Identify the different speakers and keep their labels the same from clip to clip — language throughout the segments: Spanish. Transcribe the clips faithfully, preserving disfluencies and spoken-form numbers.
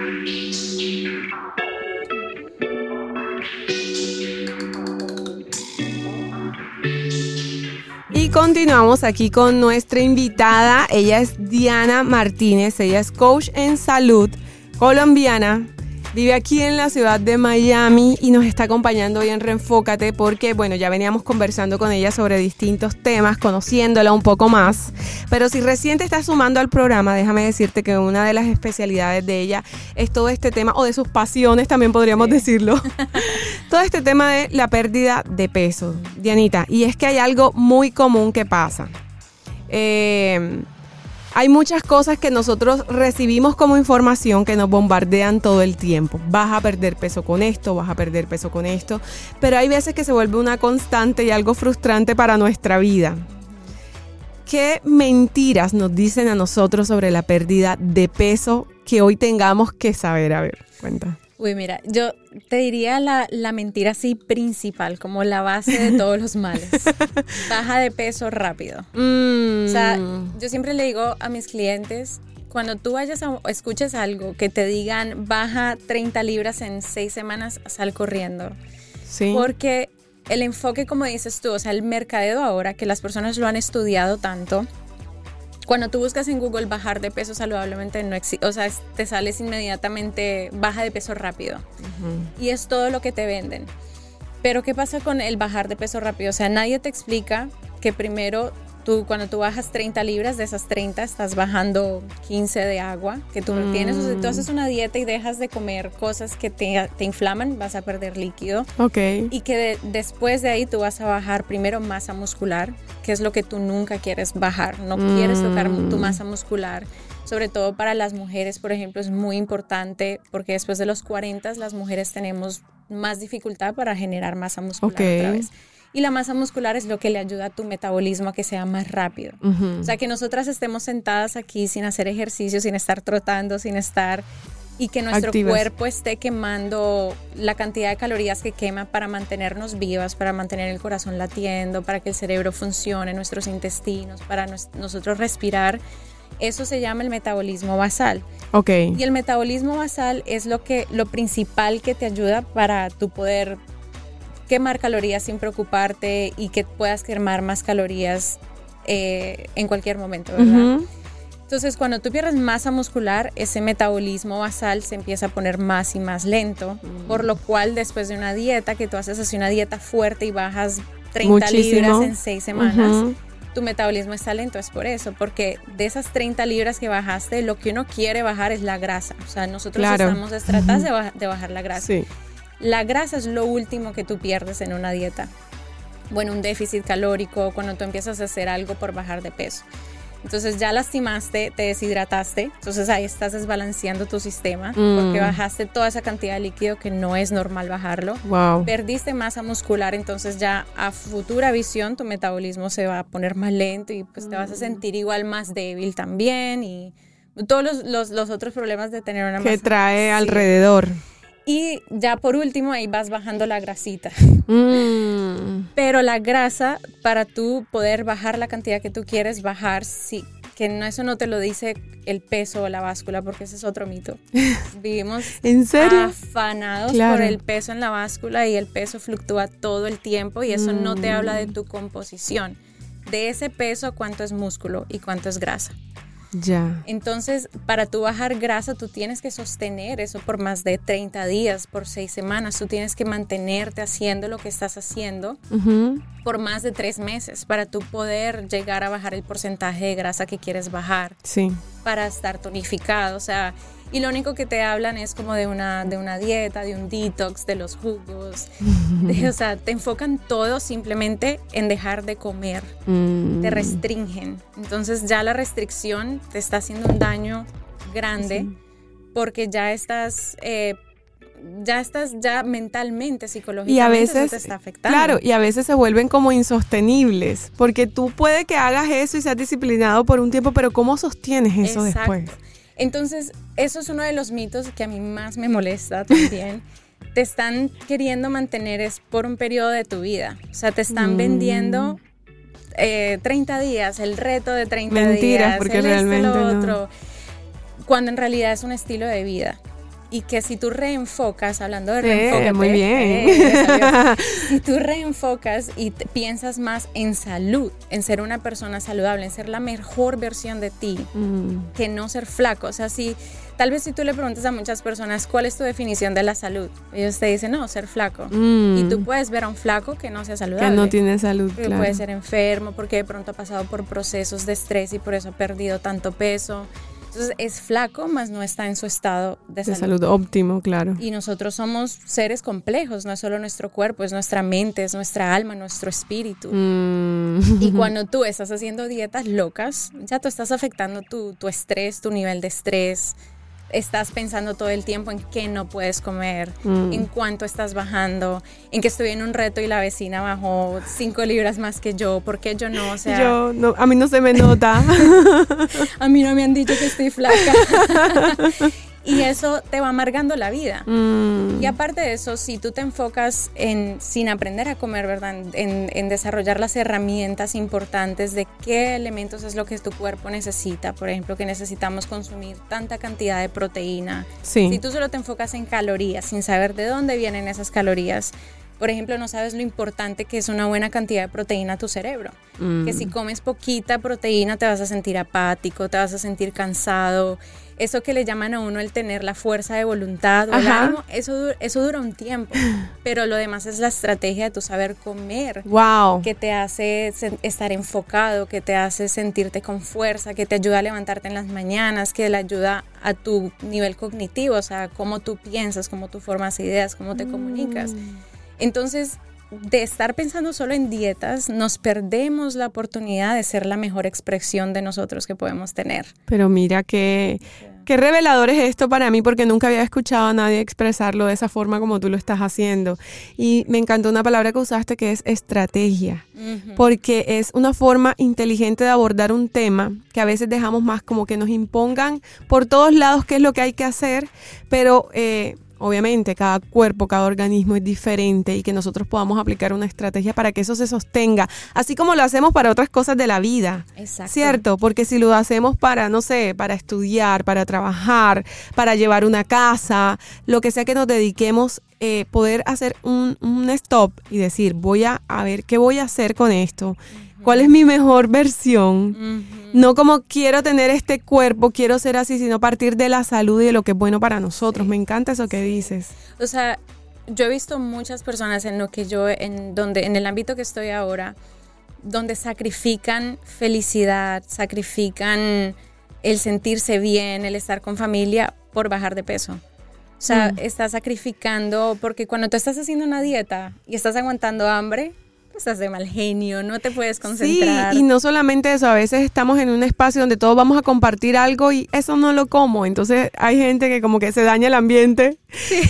Speaker 1: Y continuamos aquí con nuestra invitada. Ella es Diana Martínez, ella es coach en salud colombiana. Vive aquí en la ciudad de Miami y nos está acompañando hoy en Reenfócate porque, bueno, ya veníamos conversando con ella sobre distintos temas, conociéndola un poco más. Pero si recién te estás sumando al programa, déjame decirte que una de las especialidades de ella es todo este tema, o de sus pasiones también podríamos sí. decirlo, todo este tema de la pérdida de peso. Dianita, y es que hay algo muy común que pasa. Eh... Hay muchas cosas que nosotros recibimos como información que nos bombardean todo el tiempo. Vas a perder peso con esto, vas a perder peso con esto. Pero hay veces que se vuelve una constante y algo frustrante para nuestra vida. ¿Qué mentiras nos dicen a nosotros sobre la pérdida de peso que hoy tengamos que saber? A ver, cuenta.
Speaker 2: Uy, mira, yo te diría la, la mentira así principal, como la base de todos los males. Baja de peso rápido. Mm. O sea, yo siempre le digo a mis clientes, cuando tú vayas a escuches algo que te digan baja treinta libras en seis semanas, sal corriendo. Sí. Porque el enfoque, como dices tú, o sea, el mercadeo ahora, que las personas lo han estudiado tanto, cuando tú buscas en Google bajar de peso saludablemente, no existe, o sea, te sales inmediatamente baja de peso rápido. Uh-huh. Y es todo lo que te venden. Pero ¿qué pasa con el bajar de peso rápido? O sea, nadie te explica que primero tú, cuando tú bajas treinta libras, de esas treinta estás bajando quince de agua que tú no mm. tienes. O sea, tú haces una dieta y dejas de comer cosas que te, te inflaman, vas a perder líquido.
Speaker 1: Okay.
Speaker 2: Y que de, después de ahí tú vas a bajar primero masa muscular, que es lo que tú nunca quieres bajar. No mm. quieres tocar tu masa muscular. Sobre todo para las mujeres, por ejemplo, es muy importante porque después de los cuarenta las mujeres tenemos más dificultad para generar masa muscular okay. otra vez. Y la masa muscular es lo que le ayuda a tu metabolismo a que sea más rápido. Uh-huh. O sea, que nosotras estemos sentadas aquí sin hacer ejercicio, sin estar trotando, sin estar... Y que nuestro Activas. cuerpo esté quemando la cantidad de calorías que quema para mantenernos vivas, para mantener el corazón latiendo, para que el cerebro funcione, nuestros intestinos, para nos, nosotros respirar. Eso se llama el metabolismo basal.
Speaker 1: Okay.
Speaker 2: Y el metabolismo basal es lo, que, lo principal que te ayuda para tu poder... quemar calorías sin preocuparte y que puedas quemar más calorías eh, en cualquier momento, ¿verdad? Uh-huh. Entonces, cuando tú pierdes masa muscular, ese metabolismo basal se empieza a poner más y más lento, uh-huh. por lo cual después de una dieta, que tú haces así una dieta fuerte y bajas treinta Muchísimo. libras en seis semanas, uh-huh. tu metabolismo está lento, es por eso, porque de esas treinta libras que bajaste, lo que uno quiere bajar es la grasa. O sea, nosotros claro. estamos tratados uh-huh. de, baja, de bajar la grasa.
Speaker 1: Sí.
Speaker 2: La grasa es lo último que tú pierdes en una dieta. Bueno, un déficit calórico, cuando tú empiezas a hacer algo por bajar de peso. Entonces ya lastimaste, te deshidrataste, entonces ahí estás desbalanceando tu sistema mm. porque bajaste toda esa cantidad de líquido que no es normal bajarlo.
Speaker 1: Wow.
Speaker 2: Perdiste masa muscular, entonces ya a futura visión tu metabolismo se va a poner más lento y pues mm. te vas a sentir igual más débil también y todos los, los, los otros problemas de tener una masa.
Speaker 1: Que trae
Speaker 2: sí.
Speaker 1: alrededor.
Speaker 2: Y ya por último ahí vas bajando la grasita.
Speaker 1: Mm.
Speaker 2: Pero la grasa, para tú poder bajar la cantidad que tú quieres bajar, sí, que no, eso no te lo dice el peso o la báscula, porque ese es otro mito. Vivimos
Speaker 1: ¿En serio?
Speaker 2: afanados
Speaker 1: Claro.
Speaker 2: por el peso en la báscula y el peso fluctúa todo el tiempo y eso mm. no te habla de tu composición. De ese peso, cuánto es músculo y cuánto es grasa.
Speaker 1: Ya.
Speaker 2: Entonces, para tú bajar grasa, tú tienes que sostener eso por más de treinta días, por seis semanas. Tú tienes que mantenerte haciendo lo que estás haciendo uh-huh. por más de tres meses para tú poder llegar a bajar el porcentaje de grasa que quieres bajar.
Speaker 1: Sí.
Speaker 2: Para estar tonificado, o sea... Y lo único que te hablan es como de una, de una dieta, de un detox, de los jugos. De, o sea, te enfocan todo simplemente en dejar de comer. Mm. Te restringen. Entonces ya la restricción te está haciendo un daño grande sí. porque ya estás... Eh, ya estás ya mentalmente, psicológicamente,
Speaker 1: y a veces,
Speaker 2: eso te está afectando.
Speaker 1: Claro, y a veces se vuelven como insostenibles, porque tú puede que hagas eso y seas disciplinado por un tiempo, pero ¿cómo sostienes eso
Speaker 2: Exacto.
Speaker 1: después?
Speaker 2: Entonces, eso es uno de los mitos que a mí más me molesta también. Te están queriendo mantener es por un periodo de tu vida. O sea, te están mm. vendiendo eh, treinta días, el reto de treinta
Speaker 1: Mentiras,
Speaker 2: días,
Speaker 1: porque
Speaker 2: el
Speaker 1: realmente
Speaker 2: este, lo
Speaker 1: no.
Speaker 2: otro, cuando en realidad es un estilo de vida. y que si tú reenfocas, hablando de
Speaker 1: Eh,
Speaker 2: reenfoque,
Speaker 1: muy bien.
Speaker 2: eh, si tú reenfocas y te, piensas más en salud, en ser una persona saludable, en ser la mejor versión de ti, mm. que no ser flaco. O sea, si tal vez si tú le preguntas a muchas personas cuál es tu definición de la salud, ellos te dicen, no, ser flaco. Mm. Y tú puedes ver a un flaco que no sea saludable.
Speaker 1: Que no tiene salud,
Speaker 2: porque
Speaker 1: claro.
Speaker 2: puede ser enfermo, porque de pronto ha pasado por procesos de estrés y por eso ha perdido tanto peso. Entonces es flaco, mas no está en su estado de salud.
Speaker 1: De salud óptimo, claro.
Speaker 2: Y nosotros somos seres complejos, no es solo nuestro cuerpo, es nuestra mente, es nuestra alma, nuestro espíritu. Mm. Y cuando tú estás haciendo dietas locas, ya tú estás afectando tu, tu estrés, tu nivel de estrés. Estás pensando todo el tiempo en qué no puedes comer, mm. en cuánto estás bajando, en que estoy en un reto y la vecina bajó cinco libras más que yo, ¿por qué yo no? O sea,
Speaker 1: yo, no, a mí no se me nota.
Speaker 2: A mí no me han dicho que estoy flaca. Y eso te va amargando la vida. Mm. Y aparte de eso, si tú te enfocas en, sin aprender a comer, ¿verdad? En, en desarrollar las herramientas importantes de qué elementos es lo que tu cuerpo necesita. Por ejemplo, que necesitamos consumir tanta cantidad de proteína.
Speaker 1: Sí.
Speaker 2: Si tú solo te enfocas en calorías, sin saber de dónde vienen esas calorías, por ejemplo, no sabes lo importante que es una buena cantidad de proteína a tu cerebro. Mm. Que si comes poquita proteína te vas a sentir apático, te vas a sentir cansado. Eso que le llaman a uno el tener la fuerza de voluntad o el ánimo, eso, eso dura un tiempo. Pero lo demás es la estrategia de tu saber comer.
Speaker 1: Wow.
Speaker 2: Que te hace estar enfocado, que te hace sentirte con fuerza, que te ayuda a levantarte en las mañanas, que le ayuda a tu nivel cognitivo, o sea, cómo tú piensas, cómo tú formas ideas, cómo te mm. comunicas. Entonces, de estar pensando solo en dietas, nos perdemos la oportunidad de ser la mejor expresión de nosotros que podemos tener.
Speaker 1: Pero mira que, qué revelador es esto para mí, porque nunca había escuchado a nadie expresarlo de esa forma como tú lo estás haciendo. Y me encantó una palabra que usaste, que es estrategia, uh-huh. porque es una forma inteligente de abordar un tema que a veces dejamos más como que nos impongan por todos lados qué es lo que hay que hacer, pero... Eh, obviamente, cada cuerpo, cada organismo es diferente y que nosotros podamos aplicar una estrategia para que eso se sostenga, así como lo hacemos para otras cosas de la vida.
Speaker 2: Exacto.
Speaker 1: ¿Cierto? Porque si lo hacemos para, no sé, para estudiar, para trabajar, para llevar una casa, lo que sea que nos dediquemos, eh, poder hacer un, un stop y decir, voy a, a ver qué voy a hacer con esto. ¿Cuál es mi mejor versión? Uh-huh. No como quiero tener este cuerpo, quiero ser así, sino partir de la salud y de lo que es bueno para nosotros. Sí. Me encanta eso que sí. dices.
Speaker 2: O sea, yo he visto muchas personas en lo que yo, en donde, en el ámbito que estoy ahora, donde sacrifican felicidad, sacrifican el sentirse bien, el estar con familia por bajar de peso. O sea, mm. estás sacrificando, porque cuando tú estás haciendo una dieta y estás aguantando hambre, estás de mal genio, no te puedes concentrar.
Speaker 1: Sí, y no solamente eso, a veces estamos en un espacio donde todos vamos a compartir algo y eso no lo como, entonces hay gente que como que se daña el ambiente. Sí.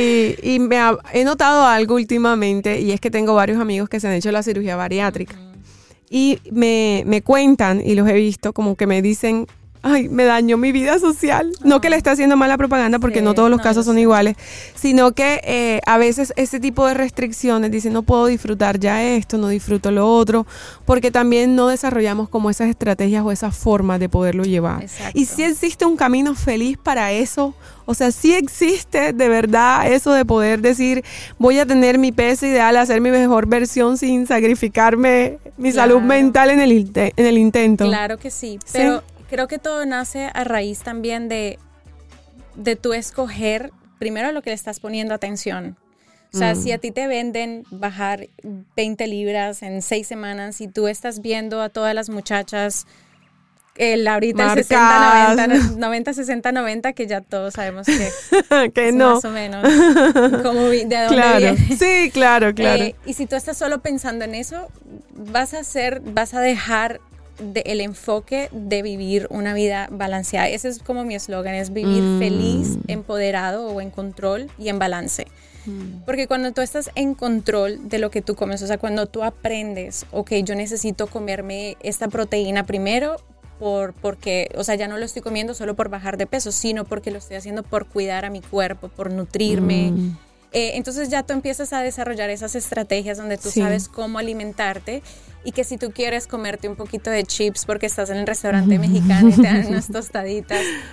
Speaker 1: Y, y me ha, he notado algo últimamente, y es que tengo varios amigos que se han hecho la cirugía bariátrica. Uh-huh. Y me, me cuentan, y los he visto, como que me dicen... Ay, me dañó mi vida social. Oh. No que le esté haciendo mala propaganda, porque sí, no todos los no, casos son sé. iguales, sino que eh, a veces ese tipo de restricciones, dicen, no puedo disfrutar ya esto, no disfruto lo otro, porque también no desarrollamos como esas estrategias o esas formas de poderlo llevar. Exacto. Y sí existe un camino feliz para eso. O sea, sí existe de verdad eso de poder decir, voy a tener mi peso ideal, hacer mi mejor versión sin sacrificarme mi claro. salud mental en el, in- en el intento.
Speaker 2: Claro que sí, pero... ¿Sí? Creo que todo nace a raíz también de, de tú escoger primero lo que le estás poniendo atención. O sea, mm. si a ti te venden bajar veinte libras en seis semanas y tú estás viendo a todas las muchachas el ahorita Marcas. el sesenta noventa, noventa sesenta noventa, que ya todos sabemos que,
Speaker 1: que no.
Speaker 2: más o menos como de dónde
Speaker 1: claro.
Speaker 2: viene.
Speaker 1: Sí, claro, claro.
Speaker 2: Eh, y si tú estás solo pensando en eso, vas a hacer, vas a dejar de el enfoque de vivir una vida balanceada. Ese es como mi eslogan, es vivir mm. feliz, empoderado o en control y en balance. Mm. Porque cuando tú estás en control de lo que tú comes, o sea, cuando tú aprendes, ok, yo necesito comerme esta proteína primero, por, porque, o sea, ya no lo estoy comiendo solo por bajar de peso, sino porque lo estoy haciendo por cuidar a mi cuerpo, por nutrirme. Mm. Eh, entonces ya tú empiezas a desarrollar esas estrategias donde tú sí. sabes cómo alimentarte, y que si tú quieres comerte un poquito de chips porque estás en el restaurante mexicano y te dan unas tostaditas,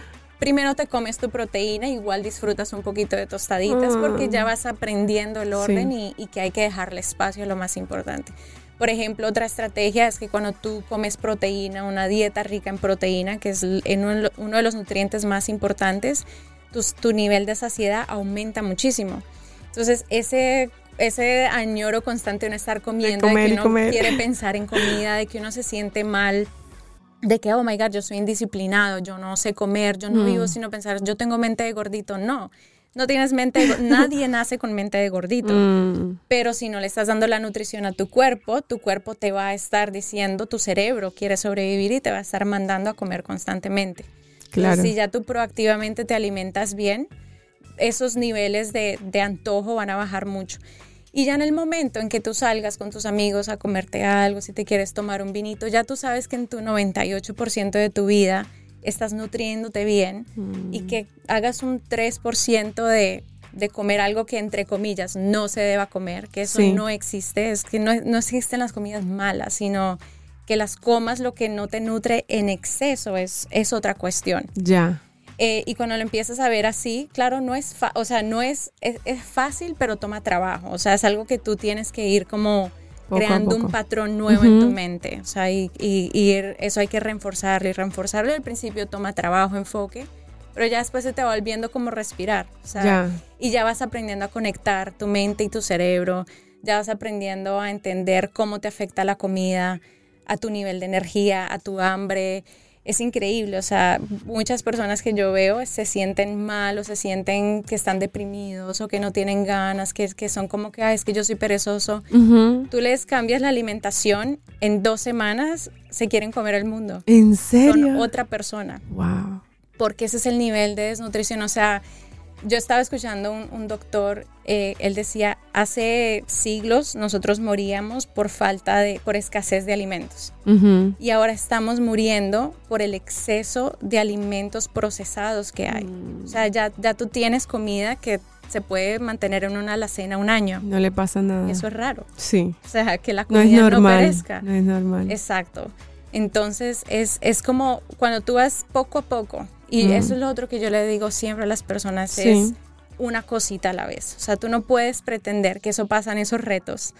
Speaker 2: primero te comes tu proteína, igual disfrutas un poquito de tostaditas, mm. porque ya vas aprendiendo el orden sí. y, y que hay que dejarle espacio a lo más importante. Por ejemplo, otra estrategia es que cuando tú comes proteína, una dieta rica en proteína, que es uno de los nutrientes más importantes, tu, tu nivel de saciedad aumenta muchísimo. Entonces, ese, ese añoro constante de no estar comiendo, de, comer, de que uno quiere pensar en comida, de que uno se siente mal, de que, oh my God, yo soy indisciplinado, yo no sé comer, yo no mm. vivo sino pensar, yo tengo mente de gordito. No. No tienes mente, de, nadie nace con mente de gordito, mm. pero si no le estás dando la nutrición a tu cuerpo, tu cuerpo te va a estar diciendo, tu cerebro quiere sobrevivir y te va a estar mandando a comer constantemente. Claro. Entonces, si ya tú proactivamente te alimentas bien, esos niveles de, de antojo van a bajar mucho. Y ya en el momento en que tú salgas con tus amigos a comerte algo, si te quieres tomar un vinito, ya tú sabes que en tu noventa y ocho por ciento de tu vida estás nutriéndote bien mm. y que hagas un tres por ciento de, de comer algo que entre comillas no se deba comer, que eso sí. no existe, es que no, no existen las comidas malas, sino que las comas lo que no te nutre en exceso es, es otra cuestión.
Speaker 1: Ya.
Speaker 2: Eh, y cuando lo empiezas a ver así, claro, no es, fa- o sea, no es, es, es fácil, pero toma trabajo, o sea, es algo que tú tienes que ir como poco creando un patrón nuevo uh-huh. en tu mente, o sea, y, y, y eso hay que reforzarlo y reforzarlo. Al principio toma trabajo, enfoque, pero ya después se te va volviendo como respirar, o sea, yeah. y ya vas aprendiendo a conectar tu mente y tu cerebro, ya vas aprendiendo a entender cómo te afecta la comida, a tu nivel de energía, a tu hambre. Es increíble, o sea, muchas personas que yo veo se sienten mal o se sienten que están deprimidos o que no tienen ganas, que, que son como que, ay, es que yo soy perezoso. Uh-huh. Tú les cambias la alimentación, en dos semanas se quieren comer el mundo.
Speaker 1: ¿En serio?
Speaker 2: Con otra persona.
Speaker 1: Wow.
Speaker 2: Porque ese es el nivel de desnutrición, o sea, yo estaba escuchando un, un doctor, eh, él decía, hace siglos nosotros moríamos por falta de, por escasez de alimentos. Uh-huh. Y ahora estamos muriendo por el exceso de alimentos procesados que hay. Uh-huh. O sea, ya, ya tú tienes comida que se puede mantener en una alacena un año.
Speaker 1: No le pasa nada.
Speaker 2: Eso es raro.
Speaker 1: Sí.
Speaker 2: O sea, que la comida no, es normal, no perezca.
Speaker 1: No es normal.
Speaker 2: Exacto. Entonces, es, es como cuando tú vas poco a poco. Y mm. eso es lo otro que yo le digo siempre a las personas, sí. es una cosita a la vez. O sea, tú no puedes pretender que eso pasa en esos retos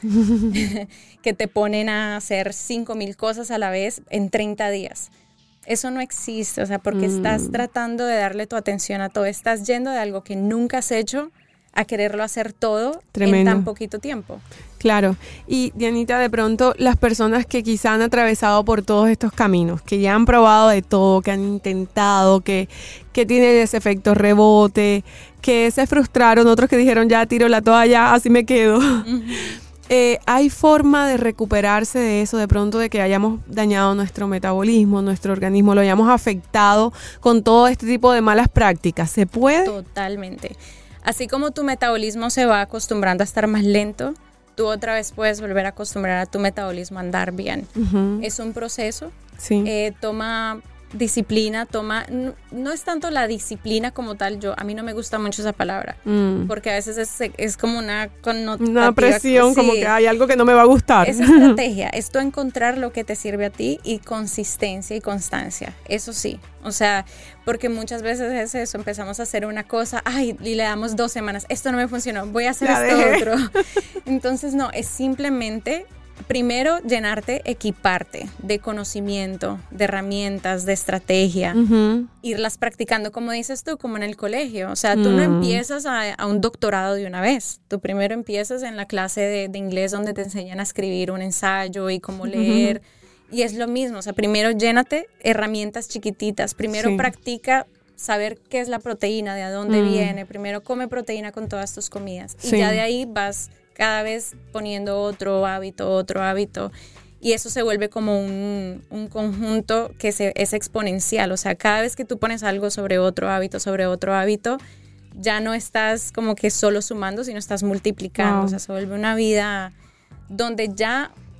Speaker 2: que te ponen a hacer cinco mil cosas a la vez en treinta días. Eso no existe, o sea, porque mm. estás tratando de darle tu atención a todo. Estás yendo de algo que nunca has hecho a quererlo hacer todo Tremendo. En tan poquito tiempo.
Speaker 1: Claro. Y Dianita, de pronto las personas que quizá han atravesado por todos estos caminos, que ya han probado de todo, que han intentado, que, que tienen ese efecto rebote, que se frustraron, otros que dijeron ya tiro la toalla, así me quedo. Uh-huh. Eh, ¿Hay forma de recuperarse de eso, de pronto de que hayamos dañado nuestro metabolismo, nuestro organismo, lo hayamos afectado con todo este tipo de malas prácticas? ¿Se puede?
Speaker 2: Totalmente. Así como tu metabolismo se va acostumbrando a estar más lento, tú otra vez puedes volver a acostumbrar a tu metabolismo a andar bien. Uh-huh. Es un proceso. Sí. Eh, toma disciplina, toma... No, no es tanto la disciplina como tal, yo a mí no me gusta mucho esa palabra, mm. porque a veces es, es como una connotativa.
Speaker 1: Una presión, sí. como que hay algo que no me va a gustar.
Speaker 2: Es estrategia, es tú encontrar lo que te sirve a ti y consistencia y constancia, eso sí. O sea, porque muchas veces es eso, empezamos a hacer una cosa, ay, y le damos dos semanas, esto no me funcionó, voy a hacer ya esto dejé. Otro. Entonces, no, es simplemente, primero, llenarte, equiparte de conocimiento, de herramientas, de estrategia, uh-huh. irlas practicando, como dices tú, como en el colegio. O sea, tú mm. no empiezas a, a un doctorado de una vez. Tú primero empiezas en la clase de, de inglés donde te enseñan a escribir un ensayo y cómo leer. Uh-huh. Y es lo mismo, o sea, primero llénate herramientas chiquititas, primero sí. practica saber qué es la proteína, de a dónde mm. viene, primero come proteína con todas tus comidas sí. y ya de ahí vas cada vez poniendo otro hábito, otro hábito y eso se vuelve como un, un conjunto que se, es exponencial, o sea, cada vez que tú pones algo sobre otro hábito, sobre otro hábito, ya no estás como que solo sumando, sino estás multiplicando, wow. o sea, se vuelve una vida donde ya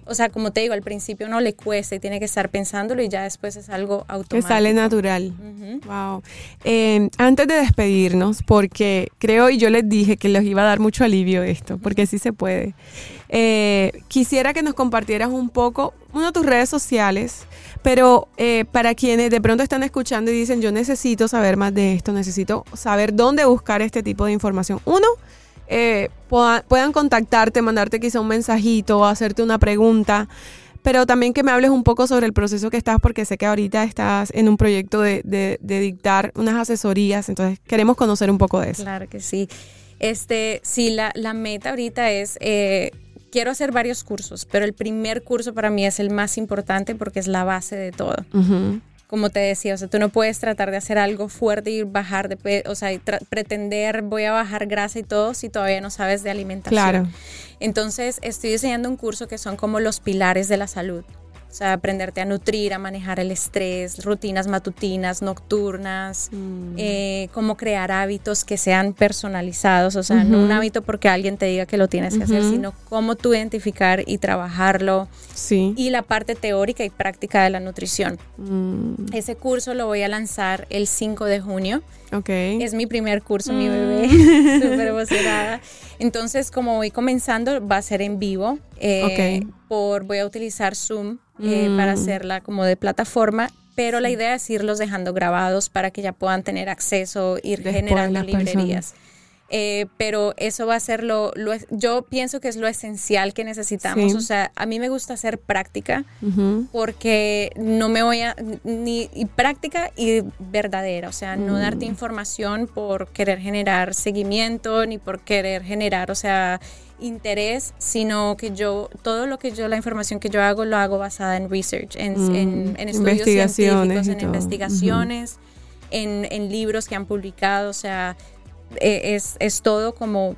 Speaker 2: o sea, como te digo, al principio no le cuesta y tiene que estar pensándolo y ya después es algo automático.
Speaker 1: Que sale natural.
Speaker 2: Uh-huh.
Speaker 1: Wow. Eh, antes de despedirnos, porque creo y yo les dije que les iba a dar mucho alivio esto, porque sí se puede. Eh, quisiera que nos compartieras un poco, uno de tus redes sociales, pero eh, para quienes de pronto están escuchando y dicen, yo necesito saber más de esto, necesito saber dónde buscar este tipo de información. Uno, Eh, puedan, puedan contactarte, mandarte quizá un mensajito, hacerte una pregunta, pero también que me hables un poco sobre el proceso que estás, porque sé que ahorita estás en un proyecto de, de, de dictar unas asesorías, entonces queremos conocer un poco de eso.
Speaker 2: Claro que sí. Este, sí, la, la meta ahorita es, eh, quiero hacer varios cursos, pero el primer curso para mí es el más importante porque es la base de todo. Uh-huh. Como te decía, o sea, tú no puedes tratar de hacer algo fuerte y bajar de peso, o sea, y tra- pretender voy a bajar grasa y todo si todavía no sabes de alimentación.
Speaker 1: Claro.
Speaker 2: Entonces, estoy diseñando un curso que son como los pilares de la salud. O sea, aprenderte a nutrir, a manejar el estrés, rutinas matutinas, nocturnas, mm. eh, cómo crear hábitos que sean personalizados. O sea, uh-huh. no un hábito porque alguien te diga que lo tienes que uh-huh. hacer, sino cómo tú identificar y trabajarlo.
Speaker 1: Sí.
Speaker 2: Y la parte teórica y práctica de la nutrición.
Speaker 1: Mm.
Speaker 2: Ese curso lo voy a lanzar el cinco de junio.
Speaker 1: Okay.
Speaker 2: Es mi primer curso, mm. mi bebé. Súper emocionada. Entonces, como voy comenzando, va a ser en vivo. Eh, okay. por, voy a utilizar Zoom. Eh, mm. para hacerla como de plataforma, pero sí. la idea es irlos dejando grabados para que ya puedan tener acceso, ir Después generando librerías. Eh, pero eso va a ser lo, lo, yo pienso que es lo esencial que necesitamos. Sí. O sea, a mí me gusta hacer práctica uh-huh. porque no me voy a, ni y práctica y verdadera, o sea, mm. no darte información por querer generar seguimiento, ni por querer generar, o sea, interés, sino que yo, todo lo que yo, la información que yo hago, lo hago basada en research, en, mm. en, en estudios científicos, en investigaciones, uh-huh. en, en libros que han publicado, o sea, es, es todo como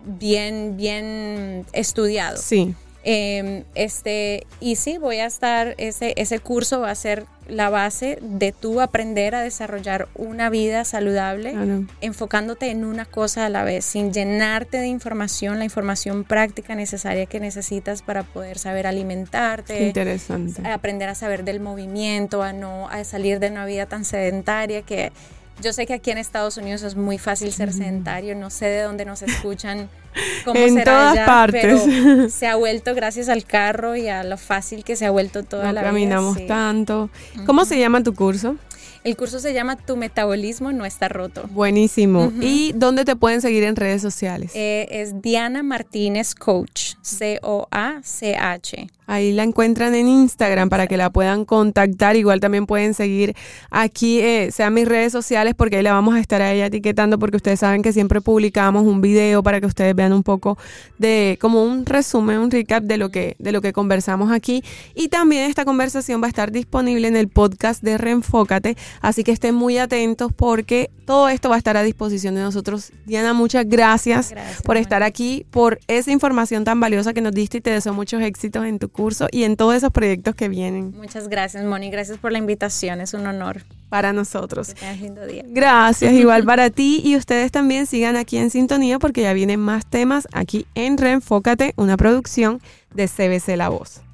Speaker 2: bien, bien estudiado.
Speaker 1: Sí.
Speaker 2: Eh, este, y sí, voy a estar, ese, ese curso va a ser la base de tú aprender a desarrollar una vida saludable, claro. enfocándote en una cosa a la vez, sin llenarte de información, la información práctica necesaria que necesitas para poder saber alimentarte.
Speaker 1: Interesante.
Speaker 2: Aprender a saber del movimiento, a no a salir de una vida tan sedentaria que yo sé que aquí en Estados Unidos es muy fácil ser sedentario, no sé de dónde nos escuchan, cómo
Speaker 1: en
Speaker 2: será
Speaker 1: todas
Speaker 2: allá,
Speaker 1: partes.
Speaker 2: Pero se ha vuelto gracias al carro y a lo fácil que se ha vuelto toda
Speaker 1: no
Speaker 2: la
Speaker 1: caminamos
Speaker 2: vida.
Speaker 1: Sí. tanto. ¿Cómo uh-huh. se llama tu curso?
Speaker 2: El curso se llama Tu metabolismo no está roto.
Speaker 1: Buenísimo. Uh-huh. ¿Y dónde te pueden seguir en redes sociales?
Speaker 2: Eh, es Diana Martínez Coach, C O A C H.
Speaker 1: Ahí la encuentran en Instagram para que la puedan contactar. Igual también pueden seguir aquí, eh, sean mis redes sociales, porque ahí la vamos a estar a ella etiquetando, porque ustedes saben que siempre publicamos un video para que ustedes vean un poco de, como un resumen, un recap de lo que, de lo que conversamos aquí. Y también esta conversación va a estar disponible en el podcast de Reenfócate, así que estén muy atentos porque todo esto va a estar a disposición de nosotros. Diana, muchas gracias, gracias por estar aquí, por esa información tan valiosa que nos diste y te deseo muchos éxitos en tu curso y en todos esos proyectos que vienen.
Speaker 2: Muchas gracias, Moni. Gracias por la invitación. Es un honor.
Speaker 1: Para nosotros.
Speaker 2: Que tengas lindo día.
Speaker 1: Gracias, igual para ti. Y ustedes también sigan aquí en sintonía porque ya vienen más temas aquí en Reenfócate, una producción de C B C La Voz.